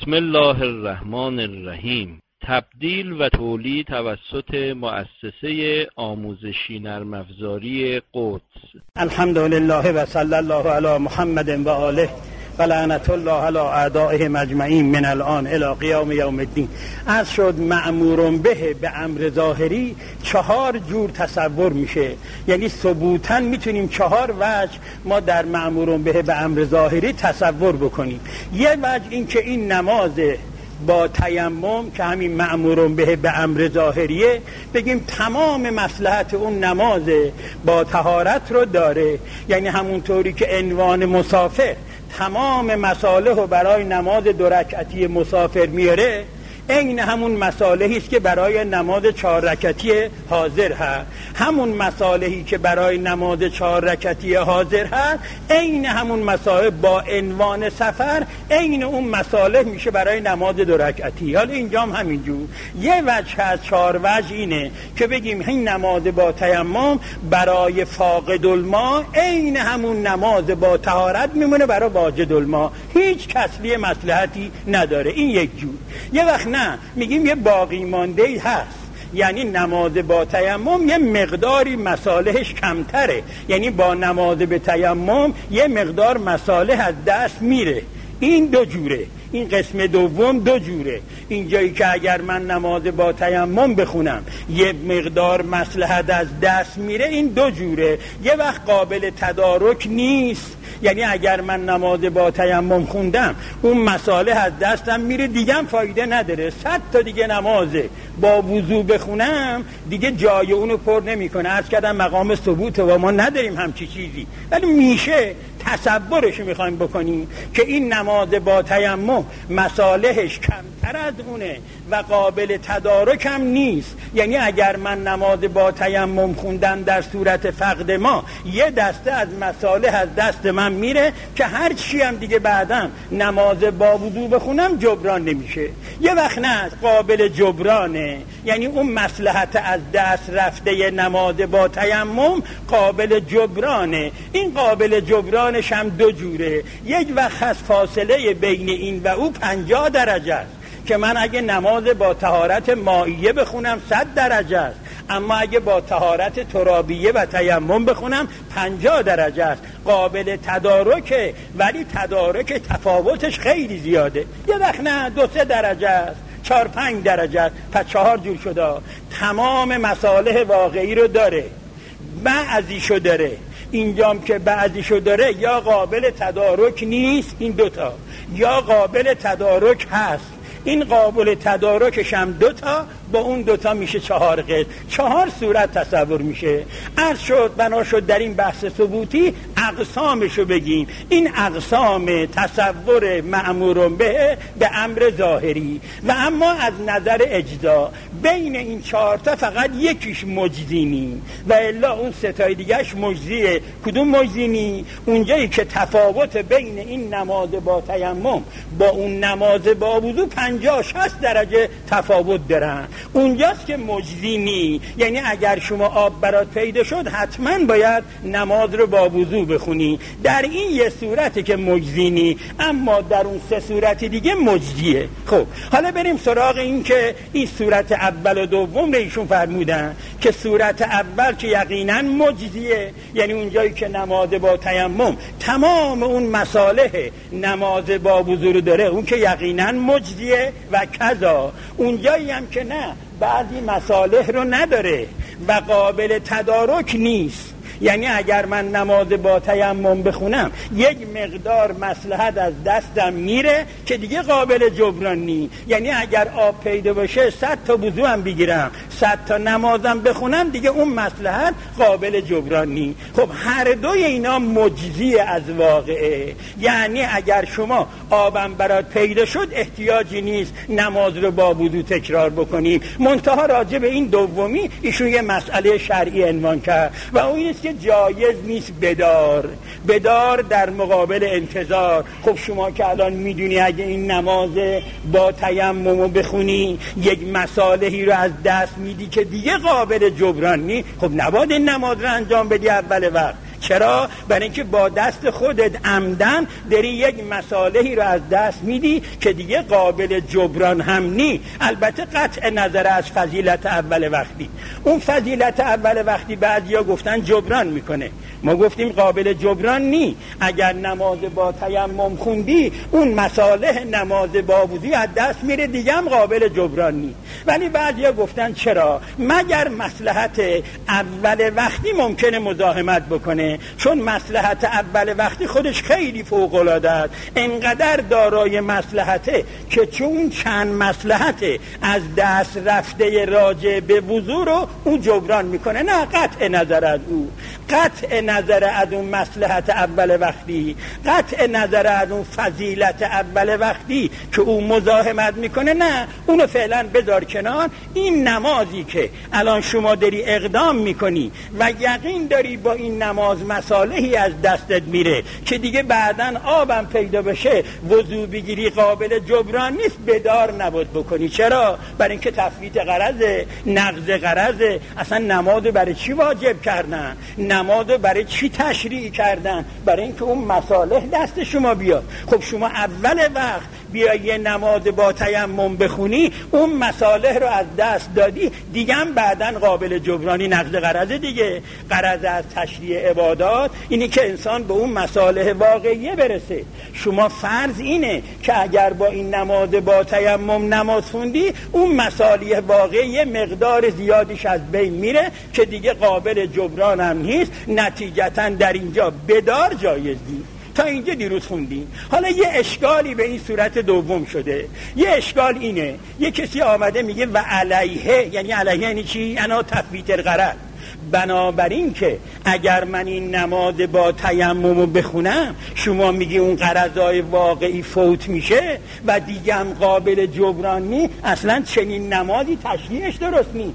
بسم الله الرحمن الرحیم. تبدیل و تولید توسط مؤسسه آموزشی نرم افزاری قدس. الحمدلله و صلی الله علی محمد و آله و لعنت الله علی اعدائهم اجمعین من الان الی قیام یوم الدین. از شد مأمور به امر ظاهری 4 جور تصور میشه، یعنی ثبوتاً میتونیم 4 وجه ما در مأمور به امر ظاهری تصور بکنیم. یه وجه این که این نماز با تیمم که همین مأمور به امر ظاهریه، بگیم تمام مصلحت اون نماز با طهارت رو داره، یعنی همونطوری که عنوان مسافر تمام مصالح رو برای نماز 2 رکعتی مسافر میاره، این همون مصالحی است که برای نماز 4 رکعتی حاضر هست. همون مصالحی که برای نماز 4 رکعتی حاضر هست، این همون مصالح با عنوان سفر، این اون مصالح میشه برای نماز 2 رکعتی. حالا اینجا هم همینجور. یه وجه از 4 وجه اینه که بگیم این نماز با تیمم برای فاقد الماء این همون نماز با طهارت میمونه برای واجد الماء، هیچ کسری مصلحتی نداره. این یک جور. یه وقت نه، میگیم یه باقی مانده هست، یعنی نماز با تیمم یه مقداری مصالحش کمتره، یعنی با نماز به تیمم یه مقدار مصالح از دست میره. این 2 جوره. این قسم دوم 2 جوره. اینجایی که اگر من نماز با تیمم بخونم یه مقدار مصلحت از دست میره، این 2 جوره. یه وقت قابل تدارک نیست، یعنی اگر من نماز با تیمم خوندم اون مصالح از دستم میره، دیگه هم فایده نداره. 100 تا دیگه نماز با وضو بخونم دیگه جای اونو پر نمیکنه. عرض کردم مقام ثبوت و ما نداریم همچی چیزی، ولی میشه تصورش میخوایم بکنیم که این نماز با تیمم مصالحش کمتر از اونه و قابل تدارک هم نیست. یعنی اگر من نماز با تیمم خوندم در صورت فقد ما، یه دسته از مصالح از دست من میره که هر چی هم دیگه بعدم نماز با وضو بخونم جبران نمیشه. یه وقت نه، قابل جبرانه، یعنی اون مصلحت از دست رفته نماز با تیمم قابل جبرانه. این قابل جبرانش هم 2 جوره. یک وقت از فاصله بین این و او 50 درجه است که من اگه نماز با طهارت مائیه بخونم 100 درجه است، اما اگه با طهارت ترابیه و تیمم بخونم 50 درجه است. قابل تدارکه، ولی تدارک تفاوتش خیلی زیاده. یه وقت نه 2-3 درجه است، 4-5 درجه است. پس 4 جور شده. تمام مصالح واقعی رو داره، بعضیشو داره. اینجام که بعضیشو داره یا قابل تدارک نیست، این 2 تا، یا قابل تدارک هست. این قابل تدارکش هم 2 تا، با اون 2 تا میشه 4 قسم. 4 صورت تصور میشه. عرض شد بنا شد در این بحث ثبوتی اقسامشو بگیم. این اقسام تصور مأمور به امر ظاهری. و اما از نظر اجزا بین این 4 تا فقط یکیش مجزی نی و الا اون 3 تای دیگهش مجزیه. کدوم مجزی نی؟ اونجایی که تفاوت بین این نماز با تیمم با اون نماز با وضو 50-60 درجه تفاوت دارن، اونجاست که مجزی نی. یعنی اگر شما آب برات پیدا شد حتما باید نماز رو با وضو بخونی. در این یه صورتی که مجزی نی، اما در اون 3 صورت دیگه مجزیه. خب حالا بریم سراغ این که این صورت اول و دوم رو ایشون فرمودن که صورت اول که یقینا مجزیه، یعنی اونجایی که نماز با تیمم تمام اون مصالح نماز با وضو رو داره، اون که یقینا مجزیه. و کذا اونجایی هم که نه، بعضی مصالح رو نداره و قابل تدارک نیست، یعنی اگر من نماز با تیمم بخونم یک مقدار مصلحت از دستم میره که دیگه قابل جبران نی. یعنی اگر آب پیدا باشه 100 تا وضو هم بگیرم 100 تا نمازم بخونم دیگه اون مصلحت قابل جبران نی. خب هر دوی اینا مجزی از واقعه. یعنی اگر شما آبم برات پیدا شد احتیاجی نیست نماز رو با وضو تکرار بکنیم. منتها راجع به این دومی ایشون یه مسئله شرعی عنوان کرد و اون که جایز نیست بدار در مقابل انتظار. خب شما که الان میدونی اگه این نماز با تیمم بخونی یک مصالحی رو از دست میدی که دیگه قابل جبران نی، خب نباید این نماز رو انجام بدی اول وقت چرا؟ برای اینکه با دست خودت عمدن داری یک مصالحی رو از دست میدی که دیگه قابل جبران هم نی. البته قطع نظر از فضیلت اول وقتی، اون فضیلت اول وقتی بعضیا گفتن جبران میکنه، ما گفتیم قابل جبران نی. اگر نماز با تیمم خوندی اون مصالح نماز با وضو از دست میره، دیگه هم قابل جبران نی. ولی بعضیا گفتن چرا؟ مگر مصلحت اول وقتی ممکنه مزاحمت بکنه، چون مصلحت اول وقتی خودش خیلی فوق العاده است، انقدر دارای مصلحته که چون چند مصلحته از دست رفته راجع به وضو رو اون جبران میکنه. نه قطع نظر از او، قطع نظر از اون مصلحت اول وقتی، قطع نظر از اون فضیلت اول وقتی که اون مزاحمت میکنه، نه اونو فعلا بذار کنار. این نمازی که الان شما داری اقدام میکنی و یقین داری با این نماز مصالحی از دستت میره که دیگه بعدن آبم پیدا بشه وضو بگیری قابل جبران نیست، بدار نبود بکنی. چرا؟ برای اینکه تفویت غرضه، نقض غرضه. اصلا نماز برای چی واجب کردن؟ نماز برای چی تشریع کردن؟ برای اینکه اون مصالح دست شما بیاد. خب شما اول وقت بیای یه نماز با تیمم بخونی، اون مصالح رو از دست دادی، دیگه هم بعدن قابل جبرانی نقض غرضه دیگه. غرض از تشریع عبادات اینی که انسان به اون مصالح واقعیه برسه. شما فرض اینه که اگر با این نماز با تیمم نماز خوندی، اون مصالح واقعی مقدار زیادیش از بین میره که دیگه قابل جبران هم نیست. نتیجتا در اینجا بدار جایز نیست. تا اینجا دیروز خوندیم. حالا یه اشکالی به این صورت دوم شده. یه اشکال اینه، یه کسی آمده میگه و علیه، یعنی علیه یعنی چی؟ انا تفویت الغرض. بنابراین که اگر من این نماز با تیمم بخونم، شما میگی اون غرضای واقعی فوت میشه و دیگه هم قابل جبران نی. اصلا چنین نمازی تشریعش درست نی.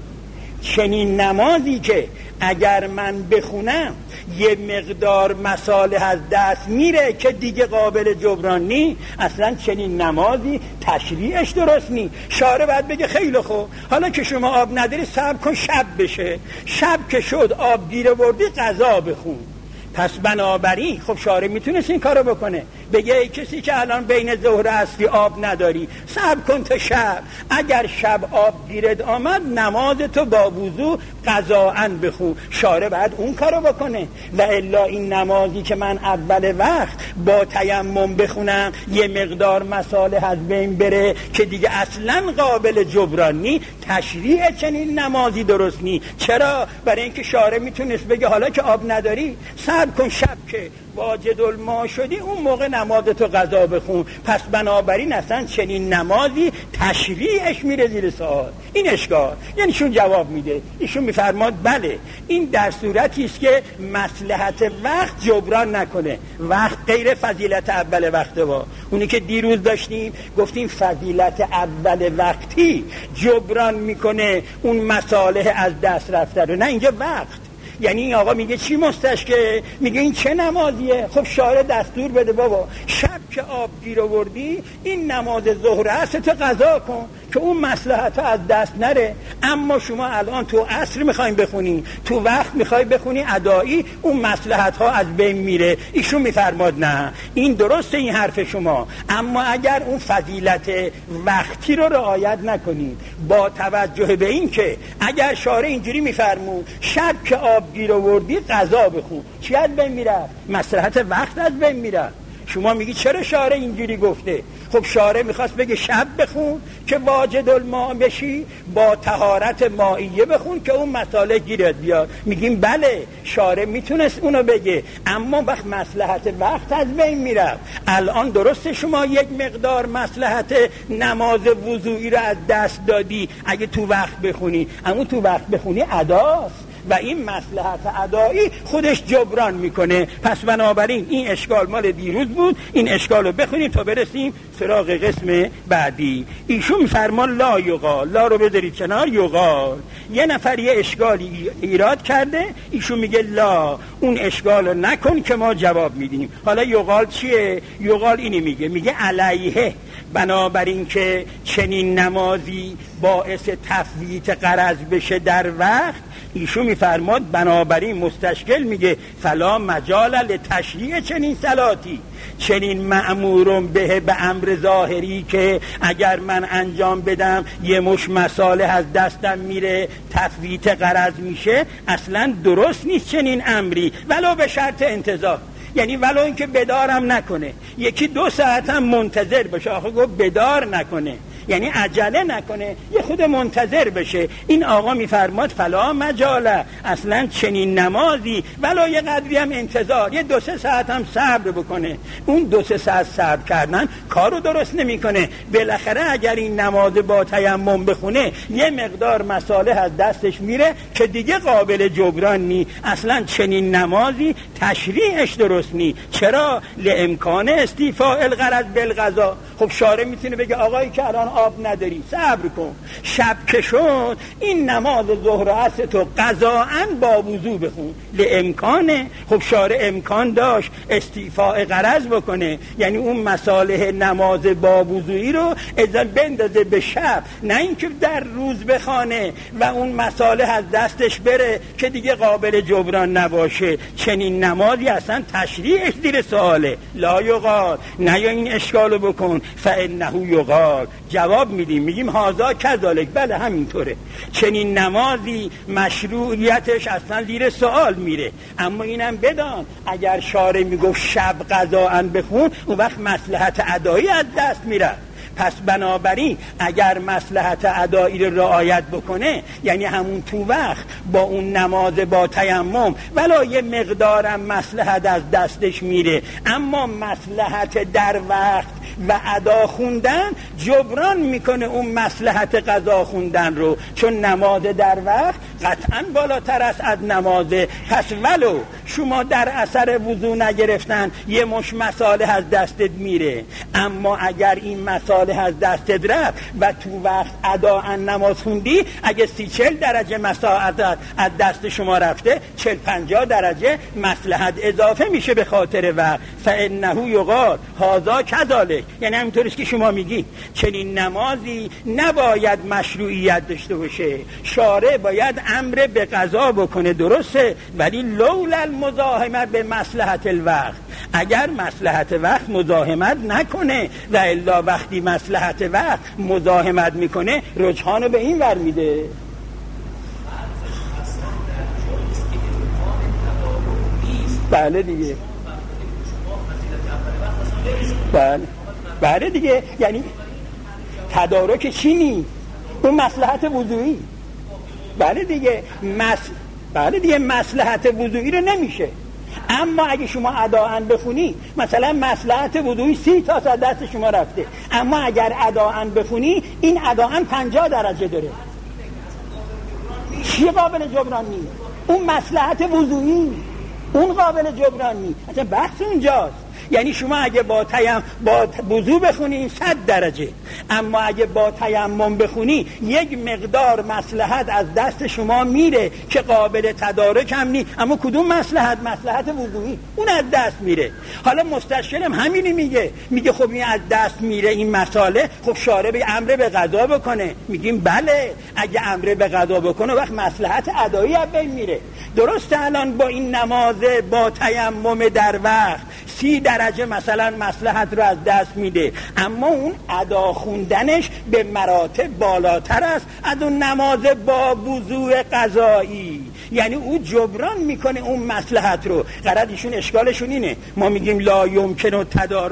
چنین نمازی که اگر من بخونم یه مقدار مصالح از دست میره که دیگه قابل جبران نی، اصلا چنین نمازی تشریعش درست نی. شارع باید بگه خیلی خوب، حالا که شما آب نداری صبر کن شب بشه، شب که شد آب گیر آوردی قضا بخون. پس بنابراین خب شارع میتونست این کارو بکنه، بگه ای کسی که الان بین ظهر و عصر آب نداری صبر کن تا شب، اگر شب آب گیرد آمد نماز تو با وضو قضاءً بخون. شارع بعد اون کارو بکنه. و الا این نمازی که من اول وقت با تیمم بخونم یه مقدار مصالح از بین بره که دیگه اصلا قابل جبران نی، تشریع چنین نمازی درست نی. چرا؟ برای اینکه شارع میتونست بگه حالا که آب نداری صبر کن، شب که واجد الماء شدی اون موقع نمازتو قضا بخون. پس بنابراین اصلا چنین نمازی تشریعش میره زیر سوال. این اشکال، یعنی شون جواب میده، ایشون میفرماد بله این در صورتی است که مصلحت وقت جبران نکنه. وقت غیر فضیلت اول وقت با اونی که دیروز داشتیم گفتیم فضیلت اول وقتی جبران میکنه اون مصالح از دست رفته رو، نه اینجا وقت. یعنی این آقا میگه چی مستشکه؟ میگه این چه نمازیه؟ خب شارع دستور بده بابا شب که آب گیر آوردی این نماز ظهر عصر تو قضا کن که اون مصلحت از دست نره. اما شما الان تو عصر میخوایم بخونی، تو وقت میخوای بخونی ادایی، اون مصلحت ها از بین میره. ایشون میفرماد نه این درسته این حرف شما، اما اگر اون فضیلت وقتی رو رعایت نکنید، با توجه به این که اگر شارع اینجوری میفرمود شب که آب گیر آوردی قضا بخون، چی از بین میره؟ مصلحت وقت از بین میره. شما میگی چرا شارع اینجوری گفته؟ خب شارع میخواست بگه شب بخون که واجد الماء بشی، با طهارت مائیه بخون که اون مصالح گیرت بیاد. میگیم بله شارع میتونست اونو بگه، اما وقت مصلحت وقت از بین میره. الان درسته شما یک مقدار مصلحت نماز وضوئی رو از دست دادی اگه تو وقت بخونی، اما تو وقت بخونی اداست و این مصلحت ادایی خودش جبران میکنه. پس بنابراین این اشکال مال دیروز بود، این اشکال رو بخونیم تا برسیم سراغ قسم بعدی. ایشون میفرمان لا یقال، لا رو بذارید کنار، یقال. یه نفر یه اشکالی ایراد کرده، ایشون میگه لا اون اشکال رو نکن که ما جواب میدیم. حالا یقال چیه؟ یقال اینی میگه علیه، بنابراین که چنین نمازی باعث تفویت غرض بشه در وقت، ایشون میفرماد بنابراین مستشکل میگه فلا مجال لتشریع چنین صلاتی، چنین مأمورم به امر ظاهری که اگر من انجام بدم یه مش مصالح از دستم میره، تفویت غرض میشه، اصلا درست نیست چنین امری، ولو به شرط انتظار. یعنی ولو اینکه بدارم نکنه، یکی 2 ساعت هم منتظر بشه، آخه گفت بدار نکنه یعنی عجله نکنه، یه خود منتظر بشه. این آقا میفرماد فلا مجاله، اصلا چنین نمازی ولو یه قدری هم انتظار، یه 2-3 ساعت هم صبر بکنه. اون 2-3 ساعت صبر کردن کارو درست نمیکنه. بالاخره اگر این نماز با تیمم بخونه یه مقدار مصالح از دستش میره که دیگه قابل جبران نی. اصلا چنین نمازی تشریعش درست نی. چرا؟ لامکان استیفاء الغرض بالقضا. خب شارع میتونه بگه آقایی که الان آب نداری صبر کن، شب که شد این نماز ظهر و عصر تو قضاءً با وضو بخون. لامکانه. خب شارع امکان داشت استیفاء غرض بکنه، یعنی اون مصالح نماز با وضویی رو اذن بندازه به شب، نه اینکه در روز بخونه و اون مصالح از دستش بره که دیگه قابل جبران نباشه. چنین نمازی اصلا تشریعش زیر سواله. لا یقال، نه یا این اشکالو بکن، فانه یقال. جواب میگیم هازا کذالک، بله همینطوره. چنین نمازی مشروعیتش اصلا زیر سوال میره. اما اینم بدان اگر شارع میگفت شب قضاءً بخون، اون وقت مصلحت ادایی از دست میره. پس بنابراین اگر مصلحت ادایی رو رعایت بکنه، یعنی همون تو وقت با اون نماز با تیمم ولی یه مقدارم مصلحت از دستش میره، اما مصلحت در وقت و ادا خوندن جبران میکنه اون مصلحت قضا خوندن رو، چون نماز در وقت قطعا بالاتر است از نمازه. پس ولو شما در اثر وضو نگرفتن یه مش مصالح از دستت میره، اما اگر این مصالح از دستت رفت و تو وقت ادا نماز خوندی، اگه 30-40 درجه مصالح از دست شما رفته، 40-50 درجه مصلحت اضافه میشه به خاطر وقت. فانه یقال هذا کذالک، یعنی همینطوریست که شما میگی چنین نمازی نباید مشروعیت داشته باشه. شارع باید امر به قضا بکنه، درسته، ولی لولا المزاحمه به مصلحت الوقت، اگر مصلحت وقت مزاحمت نکنه، و الا وقتی مصلحت وقت مزاحمت میکنه رجحانو به این ور میده. بله دیگه، بله دیگه، یعنی تدارک چی نی؟ اون مصلحت وضوئی. بله دیگه مصلحت وضوئی رو نمیشه. اما اگه شما اداءً بخونی، مثلا مصلحت وضوئی 30 تا از دست شما رفته، اما اگر اداءً بخونی این اداءً 50 درجه داره، چی قابل جبران نیست؟ اون مصلحت وضوئی، اون قابل جبران نیست. اصلا بحث اونجاست. یعنی شما اگه با وضو بخونی 100 درجه، اما اگه با تیمم بخونی یک مقدار مصلحت از دست شما میره که قابل تدارک هم نیست. اما کدوم مصلحت؟ مصلحت وضوئی، اون از دست میره. حالا مستشکلم همینی میگه خب این از دست میره این مساله، خب شارع به امر به قضا بکنه. میگیم بله، اگه امر به قضا بکنه وقت مصلحت ادایی از بین میره. درسته الان با این نماز با تیمم در وقت 30 درجه مثلا مصلحت رو از دست میده، اما اون ادا خوندنش به مراتب بالاتر است از اون نماز با وضوء قضایی. یعنی او جبران میکنه اون مصلحت رو. قرار ایشون اشکالشون اینه، ما میگیم لا یمکن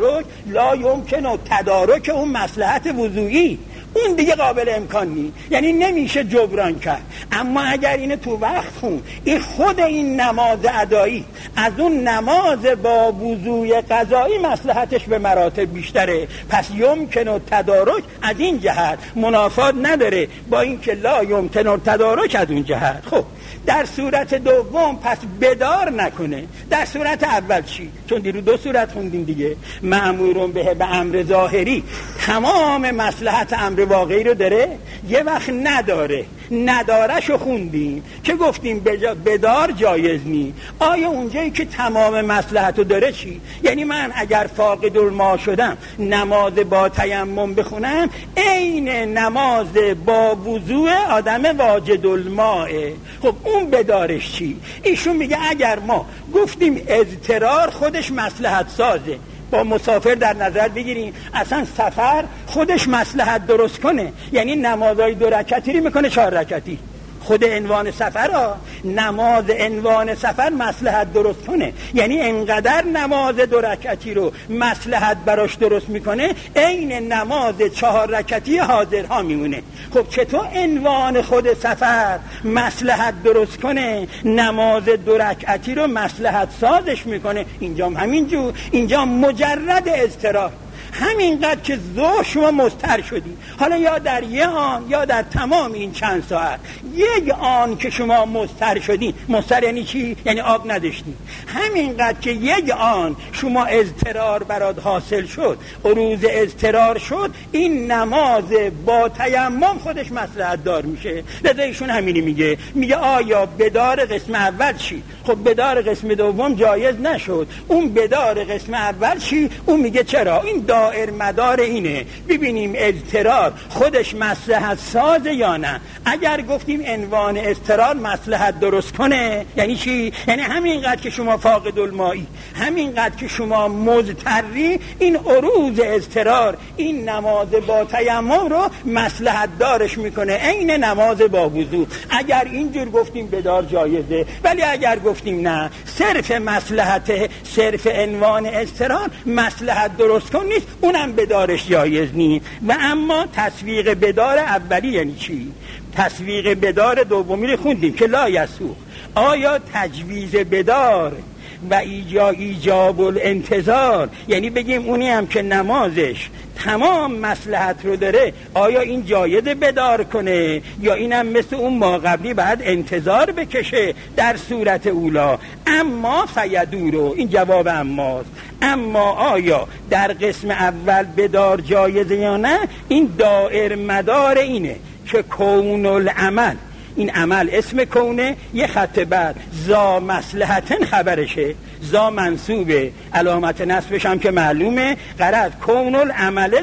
تدارک اون مصلحت وضوئی، اون دیگه قابل امکان نیست، یعنی نمیشه جبران کرد. اما اگر اینه تو وقت خون، این خود این نماز ادایی از اون نماز با وضوء قضایی مصلحتش به مراتب بیشتره، پس یمکن تدارک از این جهت منافات نداره با اینکه لا یمکن تدارک از اون جهت. خب در صورت دوم پس بدار نکنه. در صورت اول چی؟ چون دیرو 2 صورت خوندیم دیگه. مأمورون به امر ظاهری تمام مصلحت امر واقعی رو داره، یه وقت نداره. ندارشو خوندیم که گفتیم بدار جایز نی. آیا اونجایی که تمام مصلحتو داره چی؟ یعنی من اگر فاقد الماء شدم نماز با تیمم بخونم عین نماز با وضوء آدم واجد الماء. خب اون بدارش چی؟ ایشون میگه اگر ما گفتیم اضطرار خودش مصلحت سازه، با مسافر در نظر بگیریم اصلا سفر خودش مصلحت درست کنه، یعنی نمازهای 2 رکعتی رو میکنه 4 رکعتی. خود عنوان سفر نماز عنوان سفر مصلحت درست کنه، یعنی انقدر نماز 2 رکعتی رو مصلحت براش درست میکنه عین نماز 4 رکعتی حاضرها میمونه. خب چطور عنوان خود سفر مصلحت درست کنه نماز 2 رکعتی رو مصلحت سازش میکنه؟ اینجا همینجور، اینجا مجرد اضطرار، همینقدر که ظهر شما مضطر شدی، حالا یا در یه آن یا در تمام این چند ساعت، یک آن که شما مضطر شدی، مضطر یعنی چی؟ یعنی آب نداشتی، همینقدر که یک آن شما اضطرار برات حاصل شد، عروض اضطرار شد، این نماز با تیمم خودش مصلحت دار میشه. لذا ایشون همینی میگه آیا بدار قسم اول چی؟ خب بدار قسم دوم جایز نشد، اون بدار قسم اول چی؟ اون میگه چرا؟ این دائر مدار اینه ببینیم اضطرار خودش مصلحت سازه یا نه. اگر گفتیم عنوان اضطرار مصلحت درست کنه یعنی چی؟ یعنی همینقدر که شما فاقد المایی، همینقدر که شما مضطری، این عروض اضطرار این نماز با تیمم رو مصلحت دارش میکنه عین نماز با وضو. اگر اینجور گفتیم بدار جایزه، ولی اگر گفتیم نه صرف مصلحت، صرف عنوان اضطرار مصلحت درست کن نیست، اونم بدارش جایز نیست. و اما تسویق بدار اولی یعنی چی؟ تسویق بدار دومی رو خوندیم که لا یسوغ. آیا تجویز بدار و ایجاب الانتظار، یعنی بگیم اونی هم که نمازش تمام مصلحت رو داره، آیا این جایز بدار کنه یا اینم مثل اون ما قبلی بعد انتظار بکشه در صورت اولا؟ اما فیدورو، این جواب اماست. اما آیا در قسم اول بدار جایزه یا نه؟ این دائر مدار اینه که کون العمل، این عمل اسم کونه، یه خط بعد زا مصلحتن خبرشه، زا منصوبه، علامت نصبش هم که معلومه، غرض کون العمل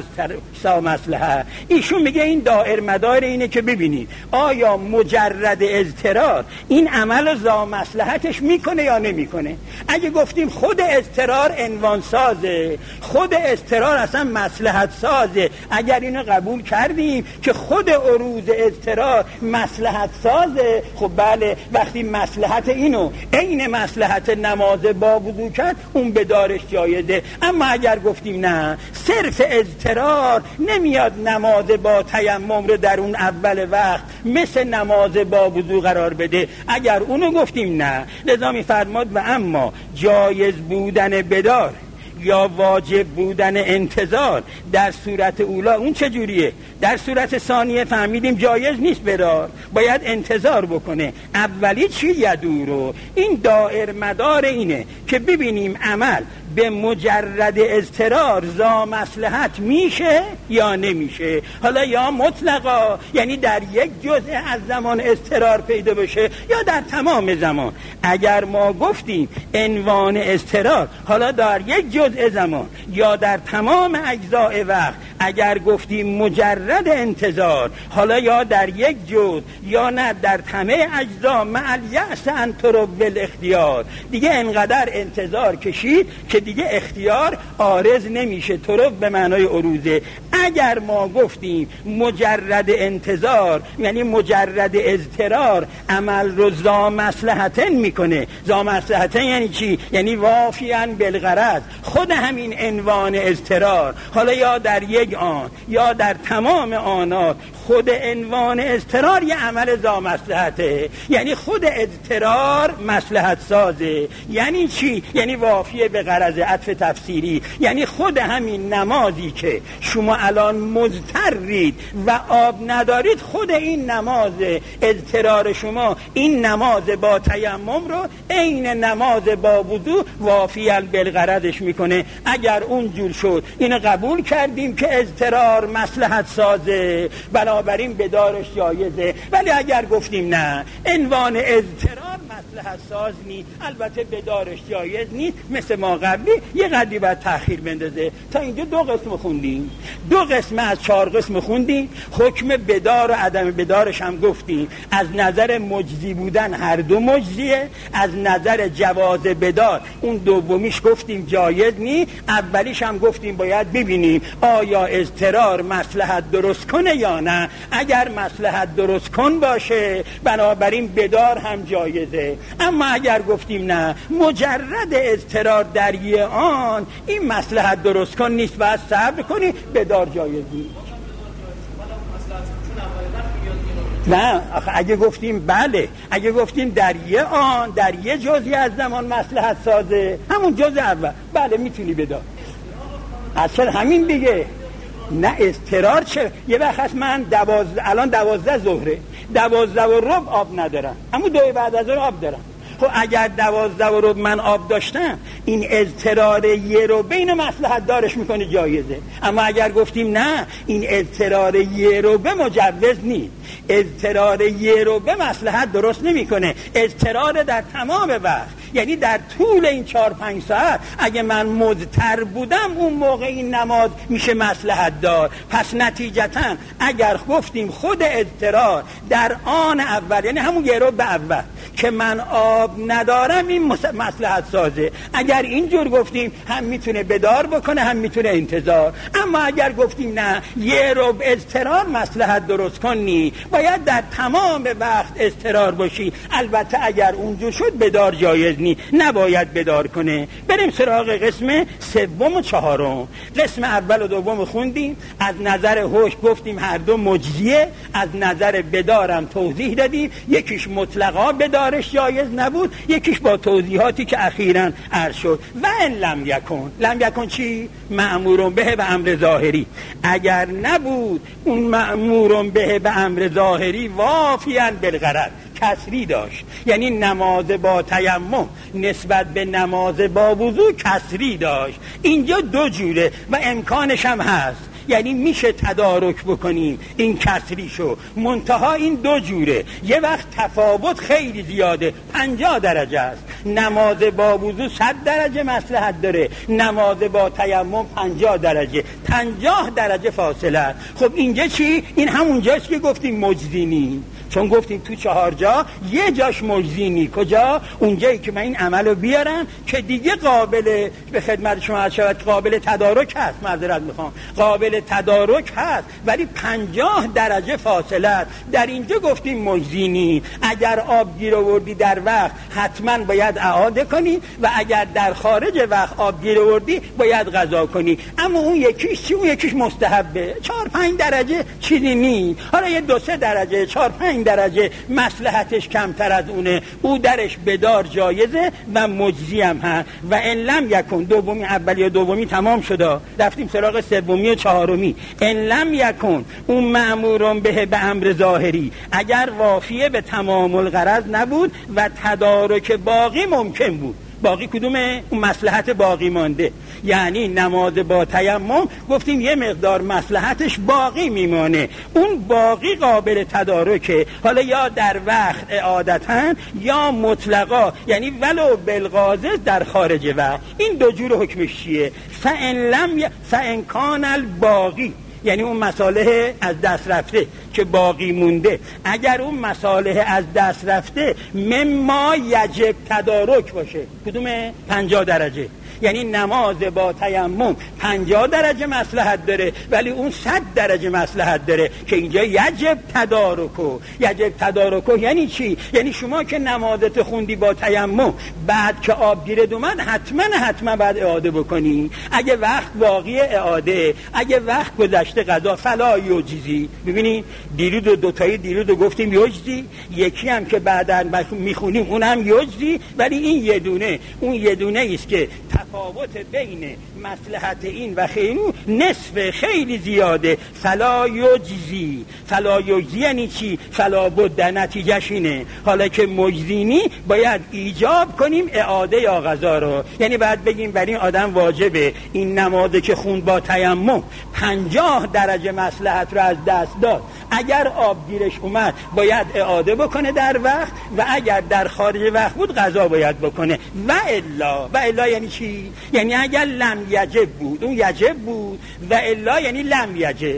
زا مصلحه. ایشون میگه این دائر مدار اینه که ببینید آیا مجرد اضطرار این عمل زا مصلحتش میکنه یا نمیکنه. اگه گفتیم خود اضطرار عنوان سازه، خود اضطرار اصلا مصلحت سازه، اگر اینو قبول کردیم که خود عروض اضطرار مصلحت سازه، خب بله، وقتی مصلحت اینو عین مصلحت نماز با وضو کرد، اون بدارش جایزه. اما اگر گفتیم نه صرف اضطرار نمیاد نماز با تیمم رو در اون اول وقت مثل نماز با وضو قرار بده، اگر اونو گفتیم نه، لذا میفرماد و اما جایز بودن بدار یا واجب بودن انتظار در صورت اولا اون چجوریه؟ در صورت ثانیه فهمیدیم جایز نیست بدار، باید انتظار بکنه. اولی چی؟ یدورو. این دائر مدار اینه که ببینیم عمل به مجرد اضطرار زا مصلحت میشه یا نمیشه. حالا یا مطلقا، یعنی در یک جزء از زمان اضطرار پیدا بشه، یا در تمام زمان. اگر ما گفتیم عنوان اضطرار حالا در یک جزء زمان یا در تمام اجزاء وقت، اگر گفتیم مجرد انتظار حالا یا در یک جزء یا نه در همه اجزا، مع الیأس ان ترو الاختیار، دیگه انقدر انتظار کشید که دیگه اختیار عارض نمیشه. ترو به معنای عروضه. اگر ما گفتیم مجرد انتظار یعنی مجرد اضطرار عمل رو ذا مصلحتن میکنه. ذا مصلحتن یعنی چی؟ یعنی وافیاً بالغرض، خود همین عنوان اضطرار حالا یا در یک آن یا در تمام آنات، خود عنوان اضطرار یه عمل ذا مصلحته، یعنی خود اضطرار مصلحت سازه. یعنی چی؟ یعنی وافیه به غرض عطف تفسیری، یعنی خود همین نمازی که شما الان مضطرید و آب ندارید، خود این نماز اضطرار شما این نماز با تیمم رو عین نماز با وضو وافیاً بالغرضش میکنه. اگر اون جور شد اینو قبول کردیم که اضطرار مصلحت سازه، بنابراین بنابراین بدارش جایزه. ولی اگر گفتیم نه عنوان اضطرار مصلحت ساز نیست، البته بدارش جایز نیست، مثل ما قبلی یه قدری باید تأخیر بندازه. تا اینجا 2 قسم خوندیم، 2 قسم از 4 قسم خوندیم. حکم بدار و عدم بدارش هم گفتیم. از نظر مجزی بودن هر دو مجزیه، از نظر جواز بدار اون دومیش گفتیم جایز نیست، اولیش هم گفتیم باید ببینیم آیا اضطرار مصلحت درست کنه یا نه. اگر مصلحت درست کن باشه بنابراین بدار هم جایزه. اما اگر گفتیم نه مجرد اضطرار در یه آن این مصلحت درست کن نیست، باید صبر کنی، بدار جایز نیست. نه اگه گفتیم بله، اگه گفتیم در یه آن در یه جزئی از زمان مصلحت سازه، همون جزء اول، بله میتونی بدار. اصلا همین دیگه. نه اضطرار چه؟ یه وقت هست من الان 12 ظهره 12:15 آب ندارم، اما 2 بعد از ظهر آب دارم. خب اگر 12:15 من آب داشتم این اضطرار یه رو بین مصلحت دارش میکنه جایزه. اما اگر گفتیم نه این اضطرار یه رو به مجوز نیست، اضطرار یه رو به مصلحت درست نمیکنه، اضطرار در تمام وقت، یعنی در طول این 4-5 ساعت اگه من مضطر بودم اون موقع این نماز میشه مصلحت دار. پس نتیجتا اگر گفتیم خود اضطرار در آن اول، یعنی همون یه رو به اول که من آب ندارم، این مصلحت سازه. اگر اینجور گفتیم هم میتونه بدار بکنه هم میتونه انتظار. اما اگر گفتیم نه یه رو اضطرار مصلحت درست کنی، باید در تمام وقت اضطرار باشی. البته اگر اونجور شد بدار جایز نی، نباید بدار کنه. بریم سراغ قسم 3 و 4. قسم اول و دوم خوندیم. از نظر حکم گفتیم هر دو مجزیه، از نظر بدارم توضیح دادیم. یکیش مطلقا بدارش جایز نبود، یکیش با توضیحاتی که اخیراً عرض شد. و ان لم یکن، لم یکن چی؟ مأمورون به به امر ظاهری. اگر نبود اون مأمورون به به امر ظاهری وافیاً بالغرض، کسری داشت، یعنی نماز با تیمم نسبت به نماز با وضو کسری داشت. اینجا 2 جوره و امکانش هم هست، یعنی میشه تدارک بکنیم این کسری شو. منتها این 2 جوره. یه وقت تفاوت خیلی زیاده، 50 درجه است. نماز با وضو 100 درجه مصلحت داره، نماز با تیمم 50 درجه، 50 درجه فاصله. خب اینجا چی؟ این همون جاست که گفتیم مجزینی، چون گفتیم تو 4 جا یه جاش مجزینی. کجا؟ اونجایی که من این عملو بیارم که دیگه قابل به خدمت شما عرض شود قابل تدارک هست، معذرت میخوام، قابل تدارک هست ولی 50 درجه فاصله است. در اینجا گفتیم مجزینی. اگر آب گیر آوردی در وقت حتما باید اعاده کنی و اگر در خارج وقت آب گیر آوردی باید قضا کنی. اما اون یکیش چی؟ اون یکیش مستحبه، 4-5 درجه چیزی نیست. حالا یه 2-3 درجه 4-5 درجه مصلحتش کمتر از اونه، او درش بدار جایزه و مجزی هم هست. و ان لم یکن، دومی اولی و دومی تمام شده، رفتیم سراغ 3 و 4. ان لم یکن اون مأمورون به به امر ظاهری، اگر وافیه به تمام الغرض نبود و تدارک باقی ممکن بود. باقی کدومه؟ اون مصلحت باقی مانده، یعنی نماز با تیمم گفتیم یه مقدار مصلحتش باقی میمانه، اون باقی قابل تدارکه. حالا یا در وقت اعادتاً یا مطلقا، یعنی ولو بالغاضب در خارج وقت. این 2 جور حکمش چیه؟ فإن کان الباقی، یعنی اون مصالح از دست رفته که باقی مونده، اگر اون مصالح از دست رفته مما یجب تدارک باشه. کدومه؟ 50 درجه. یعنی نماز با تیمم 50 درجه مصلحت داره ولی اون 100 درجه مصلحت داره که اینجا یجب تدارکو. یجب تدارکو یعنی چی؟ یعنی شما که نمازت خوندی با تیمم، بعد که آب گیرد اومد حتما بعد اعاده بکنی. اگه وقت باقی اعاده، اگه وقت گذشته قضا فلا یوجزی. ببینید دیروز 2 تایی دیروز گفتیم یوجزی، یکی هم که بعداً میخونیم اونم یوجزی، ولی این یه دونه، اون یه دونه است که تفاوت بین مصلحت این و خیلی نصف خیلی زیاده. فلا یجزی، فلا یجزی یعنی چی؟ فلا بد، نتیجهش اینه حالا که مجزینی باید ایجاب کنیم اعاده یا قضا رو. یعنی باید بگیم بر این آدم واجبه این نمازه که خوند با تیمم 50 درجه مصلحت رو از دست داد، اگر آب گیرش اومد باید اعاده بکنه در وقت، و اگر در خارج وقت بود قضا باید بکنه. و الا یعنی چی؟ یعنی اگر لم یجب بود، اون یجب بود، و الا یعنی لم یجب.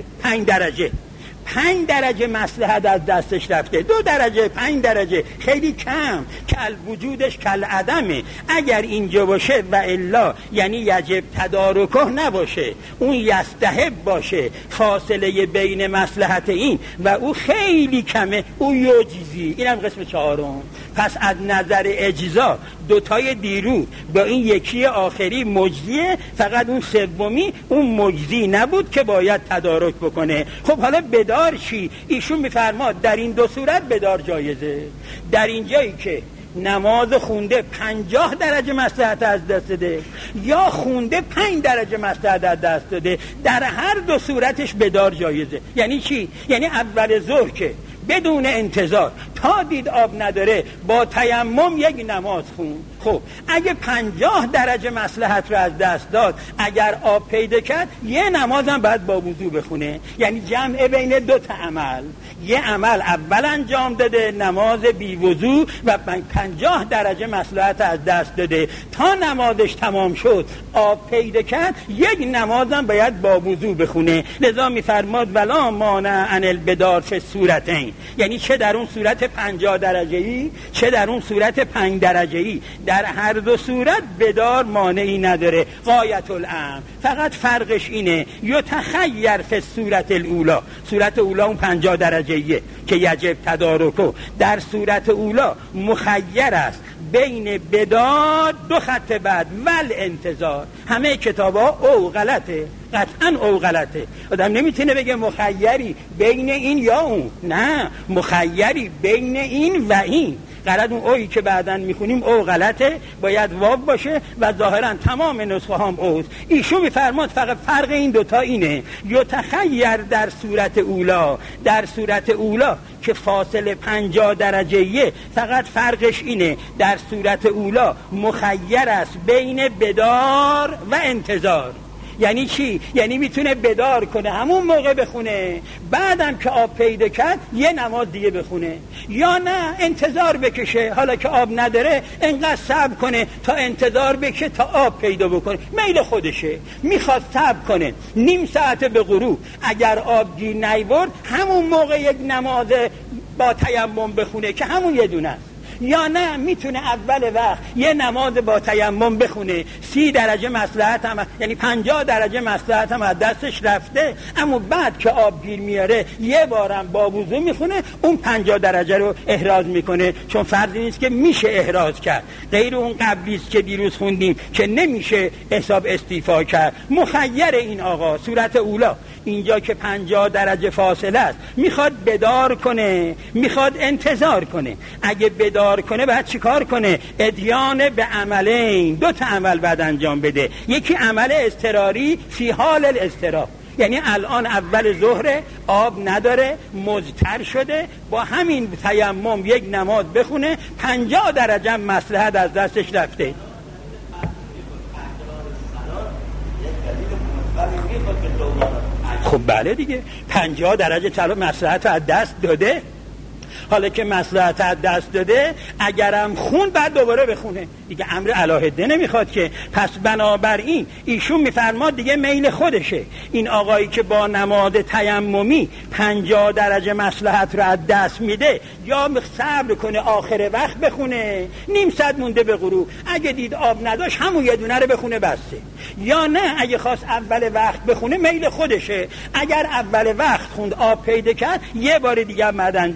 5 درجه مصلحت از دستش رفته، 2 درجه 5 درجه خیلی کم، کل وجودش کل عدمه. اگر اینجا باشه و الا یعنی یجب تدارکه نباشه، اون یستحب باشه، فاصله بین مصلحت این و او خیلی کمه، او یجزی. اینم قسم 4. پس از نظر اجزا دوتای دیرو با این یکی آخری مجزیه، فقط اون سومی اون مجزی نبود که باید تدارک بکنه. خب حالا بدار چی؟ ایشون میفرماد در این 2 صورت بدار جایزه. در این جایی که نماز خونده 50 درجه مصلحت از دست داده یا خونده 5 درجه مصلحت از دست داده، در هر 2 صورتش بدار جایزه. یعنی چی؟ یعنی اول ظهر که بدون انتظار تا دید آب نداره با تیمم یک نماز خون. خب اگه 50 درجه مصلحت رو از دست داد، اگر آب پیدا کرد یه نمازم باید با وضو بخونه. یعنی جمع بین 2 عمل، یه عمل اول انجام داده نماز بی وضو و 50 درجه مصلحت از دست داده، تا نمازش تمام شد آب پیدا کرد یک نمازم باید با وضو بخونه. لذا میفرماد ولا مانع عن البدار فی صورتین، یعنی چه در اون صورت 50 درجه‌ای چه در اون صورت 5 درجه‌ای، در هر 2 صورت بدار مانعی نداره. غایت الامر، فقط فرقش اینه یتخیر فی صورت الاولا، صورت اولا اون 50 درجه‌ایه که یجب تدارکو، در صورت اولا مخیر است بین بدار 2 خط بعد ول انتظار. همه کتابا او غلطه، قطعا او غلطه. آدم نمیتونه بگه مخیری بین این یا اون، نه، مخیری بین این و این. قرار اون اویی که بعداً میخونیم او غلطه، باید واو باشه و ظاهراً تمام نسخه هم اوست. ایشون میفرماد فقط فرق این 2 تا اینه یتخیر در صورت اولا، در صورت اولا که فاصله 50 درجه‌ایه، فقط فرقش اینه در صورت اولا مخیر است بین بدار و انتظار. یعنی چی؟ یعنی میتونه بدار کنه همون موقع بخونه، بعدم که آب پیدا کرد یه نماز دیگه بخونه، یا نه انتظار بکشه، حالا که آب نداره انقدر صبر کنه تا انتظار بکشه تا آب پیدا بکنه، میل خودشه. میخواد صبر کنه نیم ساعت به غروب، اگر آب گیر نیورد همون موقع یک نماز با تیمم بخونه که همون یه دونه است، یا نه میتونه اول وقت یه نماز با تیمم بخونه، 30 درجه مصلحت هم، یعنی 50 درجه مصلحت هم از دستش رفته، اما بعد که آب گیر میاره یه بارم با وضو میخونه، اون 50 درجه رو احراز میکنه، چون فرضی نیست که میشه احراز کرد، غیر اون قبلیست که دیروز خوندیم که نمیشه حساب استیفا کرد. مخیر این آقا صورت اولا اینجا که 50 درجه فاصله است، میخواد بدار کنه، میخواد انتظار کنه. اگه بدار کنه بعد چی کار کنه؟ ادیان به عملین، 2 تا عمل بعد انجام بده. یکی عمل اضطراری فی حال الاضطرار، یعنی الان اول ظهر آب نداره، مضطر شده، با همین تیمم یک نماز بخونه، 50 درجه مصلحت از دستش رفته. خب بله دیگه، 50 درجه طلا مصلحت از دست داده، حالا که مصلحت از دست داده اگرم خون بعد دوباره بخونه دیگه، امر علاهده نمیخواد که. پس بنابراین ایشون میفرماد دیگه میل خودشه، این آقایی که با نماز تیممی 50 درجه مصلحت رو از دست میده، یا صبر کنه آخر وقت بخونه، نیم ساعت مونده به غروب، اگه دید آب نداشت همون یه دونه رو بخونه بسته، یا نه اگه خواست اول وقت بخونه میل خودشه، اگر اول وقت خوند آب پیدا کرد یه بار دیگه بعد انجام بده.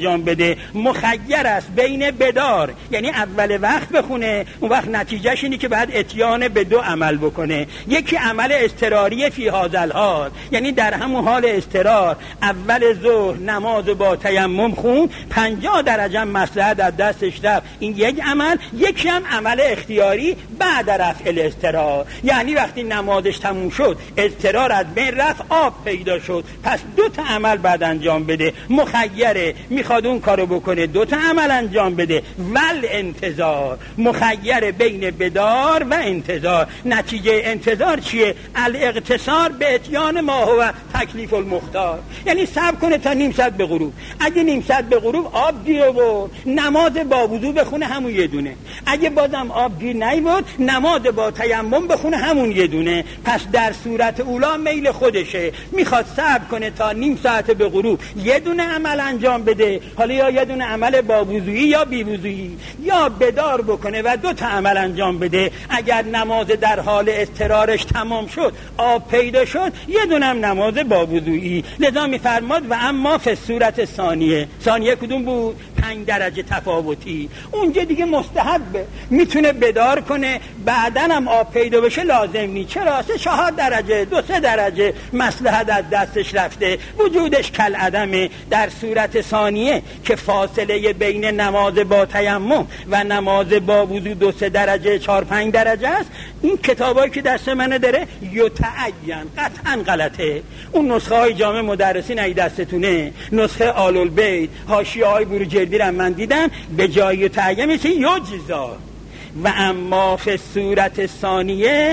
بخونه مخیر است بین بدار، یعنی اول وقت بخونه، اون وقت نتیجهش اینه که بعد اتیان به دو عمل بکنه. یکی عمل اضطراری فی هذا الحال، یعنی در همون حال اضطرار اول ظهر نماز با تیمم خون، 50 درجه مصلحت از دستش رفت، این یک عمل. یکی هم عمل اختیاری بعد رفع الاضطرار، یعنی وقتی نمازش تموم شد اضطرار از بین رفت، آب پیدا شد، پس 2 تا عمل بعد انجام بده. مخیره، میخواد اون کارو بکنه 2 تا عمل انجام بده. ول انتظار، مخیر بین بدار و انتظار. نتیجه انتظار چیه؟ الاقتصار به اتیان ما هو تکلیف المختار، یعنی صبر کنه تا نیم ساعت به غروب. اگه نیم ساعت به غروب آب گیر آورد، نماز با وضو بخونه همون یه دونه. اگه بازم آب گیر نیورد، نماز با تیمم بخونه همون یه دونه. پس در صورت اولا میل خودشه، میخواد صبر کنه تا نیم ساعت به غروب یه دونه عمل انجام بده، حالا یا یه دونه عمل با وضویی یا بی وضویی، یا بدار بکنه و 2 تا عمل انجام بده. اگر نماز در حال اضطرارش تمام شد، آب پیدا شد، یه دونه هم نماز با وضویی. لذا میفرماد و اما فی صورت ثانیه کدوم بود؟ 5 درجه تفاوتی. اونجا دیگه مستحبه، میتونه بدار کنه، بعدن هم آب پیدا بشه لازم نی. چرا؟ 4 درجه 2-3 درجه مصلحت از دستش رفته، وجودش کل عدمه. در صورت ثانیه که فاصله بین نماز با تیمم و نماز با وضو 2-3 درجه 4-5 درجه است. این کتابایی که دست منه داره یتعین، قطعا غلطه. اون نسخه های جامع مدرسین ای دستتونه، نسخه آل البیت، حاشیه های بروجردی رو من دیدم، به جای یتعین میشه یجزا. و اما فی صورت ثانیه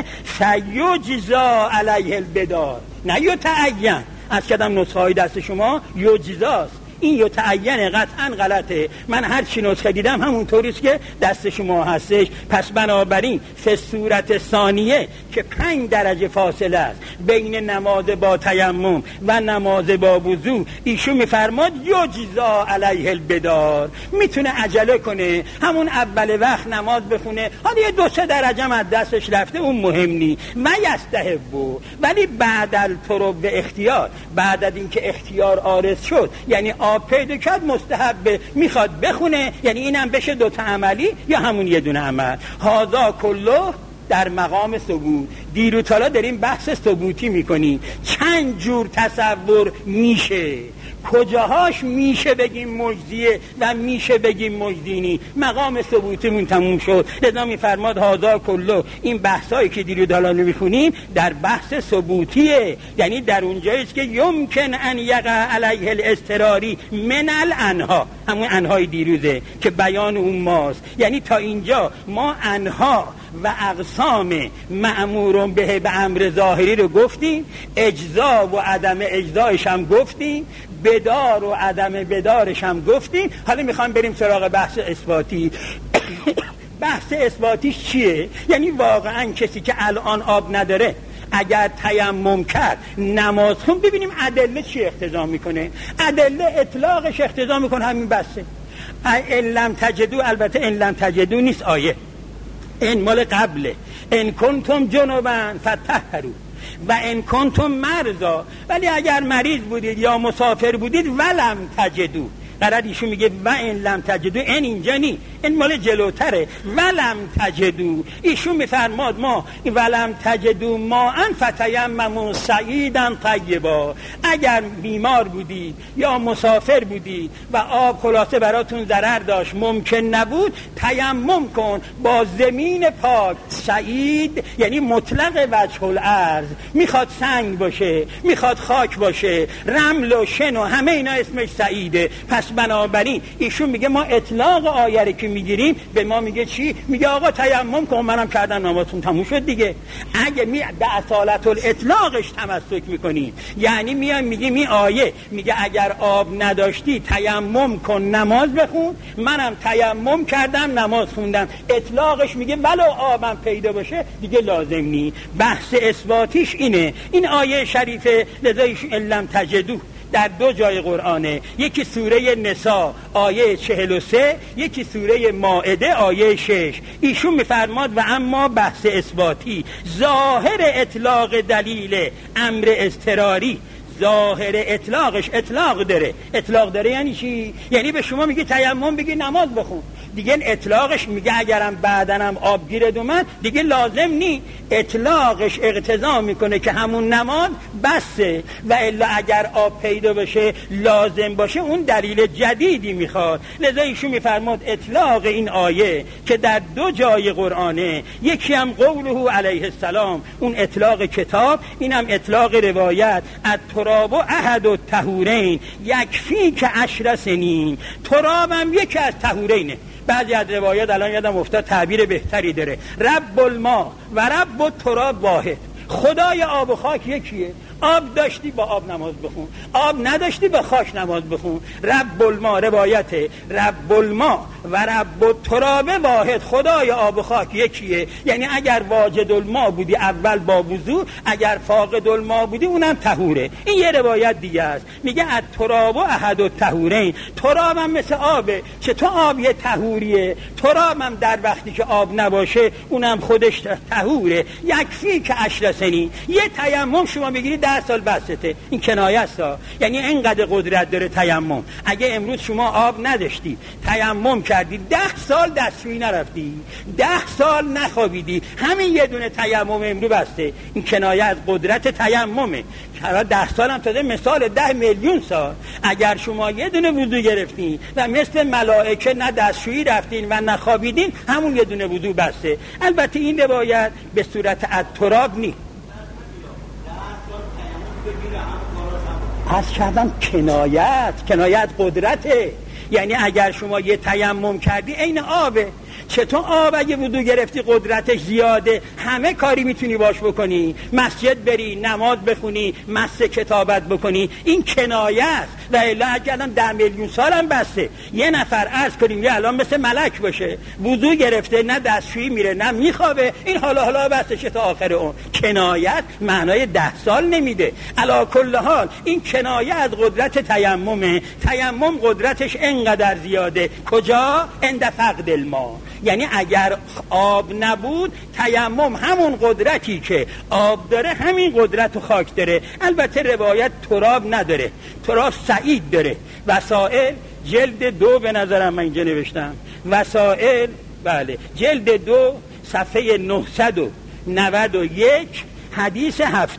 فیجزا علیه البدار، نه یتعین. از کدام نسخه های دست شما یجزاست، این یتعین قطعا غلطه. من هر چی نسخه دیدم همونطوریست که دست شما هستش. پس بنابراین فی صورت ثانیه که 5 درجه فاصله است بین نماز با تیمم و نماز با وضو، ایشون میفرماد یجزا علیه البدار، میتونه عجله کنه، همون اول وقت نماز بخونه، حالا یه 2-3 درجه از دستش رفته، اون مهم نی. و یستحبو، ولی بعد الطرب و اختیار، بعد از اینکه اختیار عارض شد، یعنی آب پیدا کرد، مستحبه، میخواد بخونه، یعنی اینم بشه 2 تا عملی یا همون یه دونه عمل. هذا کله در مقام ثبوت. دیرو تالا داریم بحث ثبوتی میکنیم. چند جور تصور میشه، کجاهاش میشه بگیم مجزیه و میشه بگیم مجزینی. مقام ثبوتیمون تموم شد. لذا میفرماد هذا کله، این بحثایی که دیرو تالا میخونیم در بحث ثبوتیه، یعنی در اونجاییست که یمکن ان یقع علیه الاضطراری من الانها، همون انهای دیروزه که بیان اون ماست. یعنی تا اینجا ما انها و اقسام مأمور به امر ظاهری رو گفتیم، اجزا و عدم اجزایش هم گفتیم، بدار و عدم بدارش هم گفتیم. حالا میخوام بریم سراغ بحث اثباتی. بحث اثباتیش چیه؟ یعنی واقعا کسی که الان آب نداره اگر تیمم کرد نماز خون، ببینیم ادله چی اقتضا میکنه. ادله اطلاقش اقتضا میکنه همین بسه. ان لم تجدو، البته ان لم تجدو نیست آیه، این مال قبله. ان کنتم جنبا فطهروا و ان کنتم مرضا، ولی اگر مریض بودید یا مسافر بودید ولم تجدو، قرار ایشون میگه و ان لم تجدو، این اینجا نی، این مال جلوتره. ولم تجدو، ایشون میفرماد ما ولم تجدو ما ان فتیمموا صعیدا طیبا، اگر بیمار بودید یا مسافر بودید و آب خلاصه براتون ضرر داشت، ممکن نبود، تیمم کن با زمین پاک. صعید یعنی مطلق وجه الارض، میخواد سنگ باشه، میخواد خاک باشه، رمل و شن و همه اینا اسمش صعیده. پس بنابراین ایشون میگه ما اطلاق آیه که میگیریم به ما میگه چی؟ میگه آقا تیمم کن، منم کردم نمازتون تموم شد دیگه. اگه به اصالت الاطلاقش تمسک میکنیم، یعنی میایم میگیم این آیه میگه اگر آب نداشتی تیمم کن نماز بخون، منم تیمم کردم نماز خوندم، اطلاقش میگه ولو آبم پیدا باشه دیگه لازم نی. بحث اثباتیش اینه. این آیه شریفه لذایش لم تجدو در 2 جای قرآنه، یکی سوره نساء آیه 43، یکی سوره مائده آیه 6. ایشون میفرماد و اما بحث اثباتی ظاهر اطلاق دلیل امر اضطراری، ظاهر اطلاقش اطلاق داره یعنی چی؟ یعنی به شما میگه تیمم بگی نماز بخون، دیگه اطلاقش میگه اگرم بعدنم آب گیرد اومد دیگه لازم نی. اطلاقش اقتضا میکنه که همون نماز بسه، و الا اگر آب پیدا بشه لازم باشه اون دلیل جدیدی میخواد. لذا ایشون میفرماد اطلاق این آیه که در 2 جای قرآنه، یکی هم قوله علیه السلام اون اطلاق کتاب، اینم اطلاق روایت، التراب احد الطهورین یکفی که 10 سنین. تراب هم یکی از طهورینه. بعضی از روایات الان یادم افتاد تعبیر بهتری داره، رب الماء و رب التراب واحد. خدای آب و خاک یکیه. آب داشتی با آب نماز بخون، آب نداشتی با خاک نماز بخون. رب الماء روایت رب الماء و رب التراب واحد، خدای آب و خاک یکیه. یعنی اگر واجد الماء بودی اول با وضو، اگر فاقد الماء بودی اونم طهوره. این یه روایت دیگه است، میگه التراب احد الطهورین. تراب هم مثل آبه. چطور آب یه طهوریه، تراب هم در وقتی که آب نباشه اونم خودش طهوره. یکفی که 10 سنین. یه تیمم شما بگیری 10 سال بسته. این کنایه است، یعنی اینقدر قدرت داره تیمم. اگه امروز شما آب نداشتی تیمم کردی 10 سال دستشویی نرفتی، 10 سال نخوابیدی، همین یه دونه تیمم امروز بسته. این کنایه از قدرت تیممه. 10 سال هم تازه مثال 10 میلیون سال. اگر شما یه دونه وضو گرفتین و مثل ملائکه نه دستشویی رفتین و نخوابیدین، همون یه دونه وضو بسته. البته این روایت به صورت التراب نیست. از کردم کنایت قدرته. یعنی اگر شما یه تیمم کردی عین آبه. چطور آب اگه وضو گرفتی قدرتش زیاده، همه کاری میتونی باش بکنی، مسجد بری، نماز بخونی، مس کتابت بکنی. این کنایه است. و الا اگه الان 10 میلیون سال هم بسته، یه نفر عرض کنیم یه الان مثل ملک باشه، وضو گرفته، نه دستشویی میره نه میخوابه، این حالا بسته تا آخر اون. کنایت معنای 10 سال نمیده. علی کل حال این کنایه از قدرت تیممه. تیمم قدرتش انقدر زیاده. کجا؟ عند فقد الماء. یعنی اگر آب نبود تیمم همون قدرتی که آب داره همین قدرت و خاک داره. البته روایت تراب نداره، تراب سعید داره. وسائل جلد 2 به نظرم من اینجا نوشتم، وسائل بله جلد 2 صفحه 991 حدیث 7.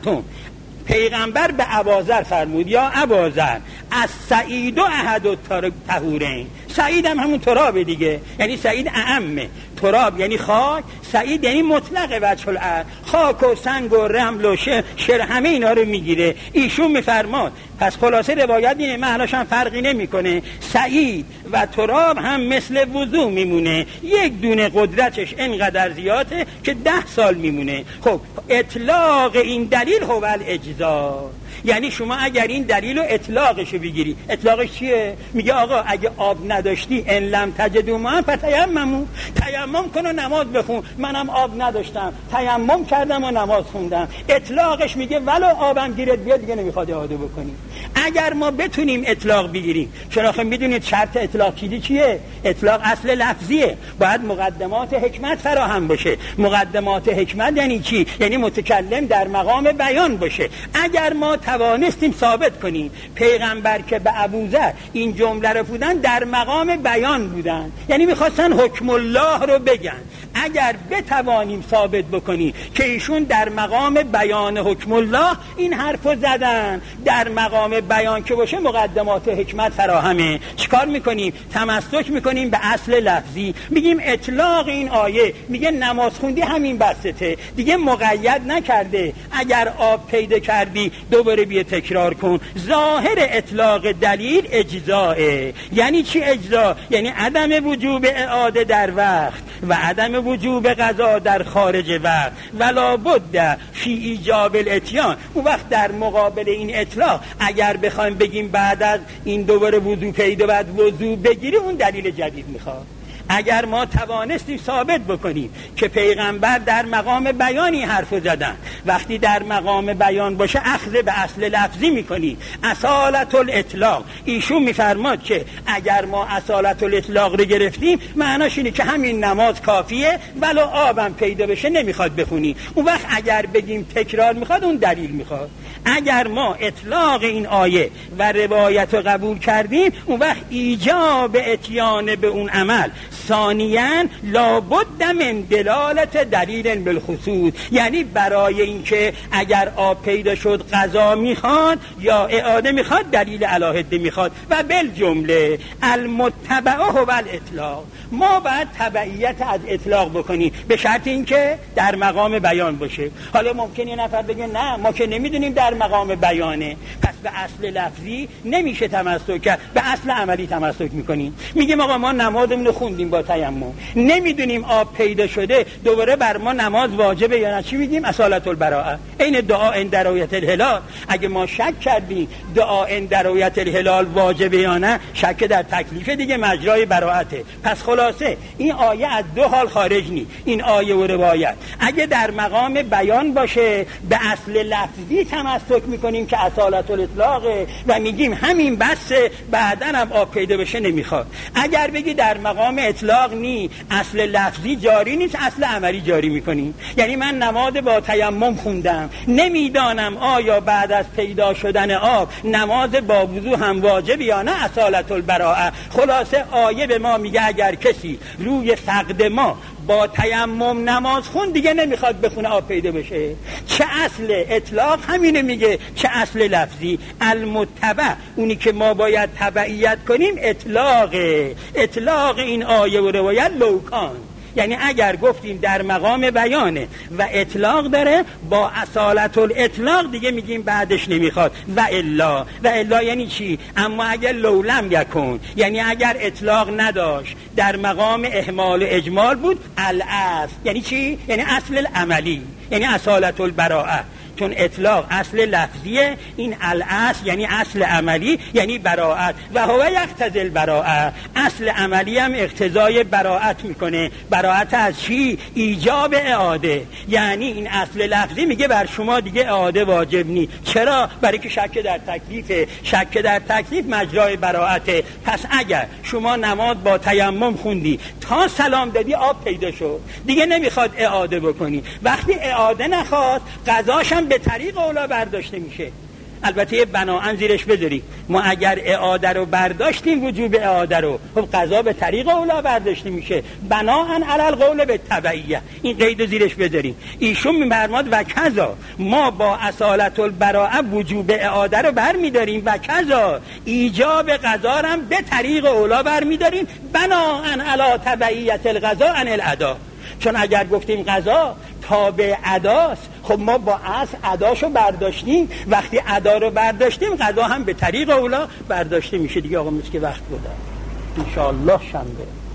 پیغمبر به ابوذر فرمود یا ابوذر از سعید و احد الطهورین. سعید هم همون تراب دیگه، یعنی سعید اعمه. تراب یعنی خاک، سعید یعنی مطلق وجه الارض، خاک و سنگ و رمل و شر همه اینا رو میگیره. ایشون میفرماد پس خلاصه روایت اینه، معناش هم فرقی نمیکنه. سعید و تراب هم مثل وضو میمونه، یک دونه قدرتش اینقدر زیاده که 10 سال میمونه. خب اطلاق این دلیل هو الاجزا. یعنی شما اگر این دلیل و اطلاقشو بگیری، اطلاقش چیه؟ میگه آقا اگه آب نداشتی ان لم تجدوا ماء فتیمموا، تیمم کن و نماز بخون. منم آب نداشتم، تیمم کردم و نماز خوندم. اطلاقش میگه ولو آبم گیرت بیاد دیگه نمیخواد اعاده بکنی. اگر ما بتونیم اطلاق بگیریم، چرا میدونید شرط اطلاق چیه؟ اطلاق اصل لفظیه، باید مقدمات حکمت فراهم باشه. مقدمات حکمت یعنی چی؟ یعنی متکلم در مقام بیان باشه. اگر ما توانستیم ثابت کنیم پیغمبر که به ابوذر این جمله رو بودن در مقام بیان بودن، یعنی میخواستن حکم الله رو بگن. اگر بتوانیم ثابت بکنیم که ایشون در مقام بیان حکم الله این حرفو زدن، در مقام بیان که باشه مقدمات حکمت فراهمه. چیکار میکنیم؟ تمسک میکنیم به اصل لفظی، میگیم اطلاق این آیه میگه نماز خوندی همین بسته، دیگه مقید نکرده. اگر آب پیدا کردی دوباره بیا تکرار کن. ظاهر اطلاق دلیل اجزاءه. یعنی چی اجزا؟ یعنی عدم وجوب اعاده در وقت و عدم وجوب قضا در خارج وقت ولا بد فی ایجاب الاتیان. اون وقت در مقابل این اطلاق اگر بخوایم بگیم بعد از این دوباره وضو پیدا بعد وضو بگیری، اون دلیل جدید میخواد. اگر ما توانستیم ثابت بکنیم که پیغمبر در مقام بیانی حرفو زدن، وقتی در مقام بیان باشه اخذ به اصل لفظی میکنی. اصالت الاطلاق ایشون میفرماد که اگر ما اصالت الاطلاق رو گرفتیم معناش اینه که همین نماز کافیه ولو آبم پیدا بشه نمیخواد بخونی. اون وقت اگر بگیم تکرار میخواد اون دلیل میخواد. اگر ما اطلاق این آیه و روایت رو قبول کردیم، اون وقت ایجاب اتیان به اون عمل. ثانیاً لابد من دلالت دلیل بالخصوص، یعنی برای اینکه اگر آب پیدا شد قضا میخواد یا اعاده میخواد، دلیل علاهده میخواد. و بالجمله المتبع هو الاطلاق، ما باید تبعیت از اطلاق بکنیم به شرط اینکه در مقام بیان باشه. حالا ممکنه یه نفر بگه نه ما که نمیدونیم در مقام بیانه، پس به اصل لفظی نمیشه تمسک کرد، به اصل عملی تمسک میکنیم. میگیم آقا ما نمازمون رو خوندیم با تیمم، نمیدونیم آب پیدا شده دوباره بر ما نماز واجبه یا نه، چی میگیم؟ اصالت البراءه. این دعا عند رؤیت الهلال، اگه ما شک کردیم دعا عند رؤیت الهلال واجبه یا نه، شک در تکلیف دیگه مجرای براءته. پس خلاصه این آیه از دو حال خارج نی، این آیه و روایت اگه در مقام بیان باشه به اصل لفظی تمسک میکنیم که اصالت الاطلاقه و میگیم همین بسه، بعداً هم آب پیدا بشه نمیخواد. اگر بگی در مقام اطلاق نی، اصل لفظی جاری نیست، اصل عملی جاری میکنیم. یعنی من نماز با تیمم خوندم، نمیدانم آیا بعد از پیدا شدن آب نماز با وضو هم واجب یا نه، اصالت البراءه. خلاصه آیه به ما میگه اگر کسی روی فقد ما با تیمم نماز خون، دیگه نمیخواد بخونه آب پیدا بشه. چه اصل اطلاق همینه میگه، چه اصل لفظی. المتبع، اونی که ما باید تبعیت کنیم اطلاق این آیه و روایت لوکان، یعنی اگر گفتیم در مقام بیانه و اطلاق داره، با اصالت الاطلاق دیگه میگیم بعدش نمیخواد. و الا یعنی چی؟ اما اگر لولم یکن، یعنی اگر اطلاق نداشت در مقام اهمال و اجمال بود، الاصل یعنی چی؟ یعنی اصل العملی، یعنی اصالت البراءه. چون اطلاق اصل لفظیه، این الاصل یعنی اصل عملی، یعنی براءت. و هو یقتضی البراءه، اصل عملی هم اقتضای براءت میکنه. براءت از چی؟ ایجاب اعاده. یعنی این اصل لفظی میگه بر شما دیگه اعاده واجب نی. چرا؟ برای که شک در تکلیفه، شک در تکلیف مجرای براءته. پس اگر شما نماز با تیمم خوندی تا سلام دادی آب پیدا شد، دیگه نمیخواد اعاده بکنی. وقتی اعاده نخواد، قضاش هم به طریق اولا برداشته میشه. البته بناهن زیرش بذاری، ما اگر اعاده رو برداشتیم وجوب اعاده رو، خب قضا به طریق اولا برداشته میشه بناهن علی القول به تبعیه. این قید زیرش بذاریم. ایشون میفرماد و کذا، ما با اصالت البراءه وجوب اعاده رو برمیداریم و کذا ایجاب قضا هم به طریق اولا برمیداریم بناهن علی تبعیت القضا عن الادا. چون اگر گفتیم قضا تابع اداست، خب ما با اصل اداشو برداشتیم، وقتی ادا رو برداشتیم قضا هم به طریق اولا برداشته میشه دیگه. آقا مسکی وقت بودن ان شاء الله شنبه